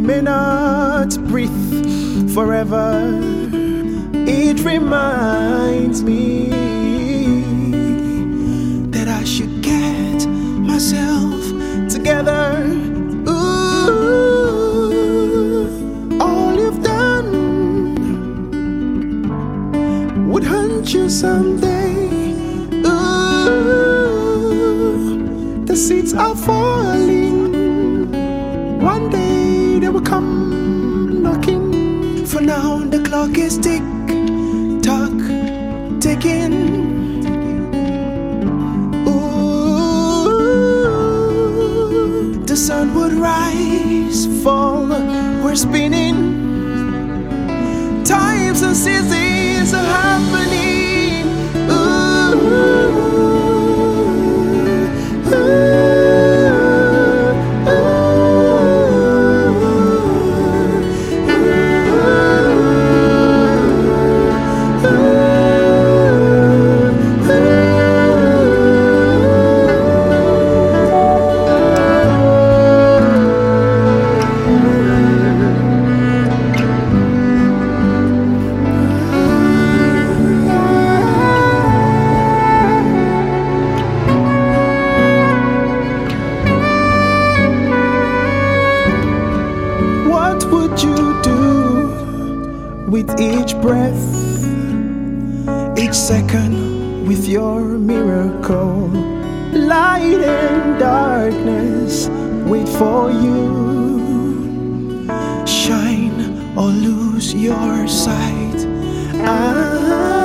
may not breathe forever, it reminds me that I should get myself together. Ooh, all you've done would haunt you someday. Ooh, the seeds are falling. One day they will come knocking. For now the clock is tick-tock ticking. Ooh, the sun would rise, fall, we're spinning. Times and seasons are happening. Ooh. What would you do with each breath, each second with your miracle? Light and darkness wait for you. Shine or lose your sight.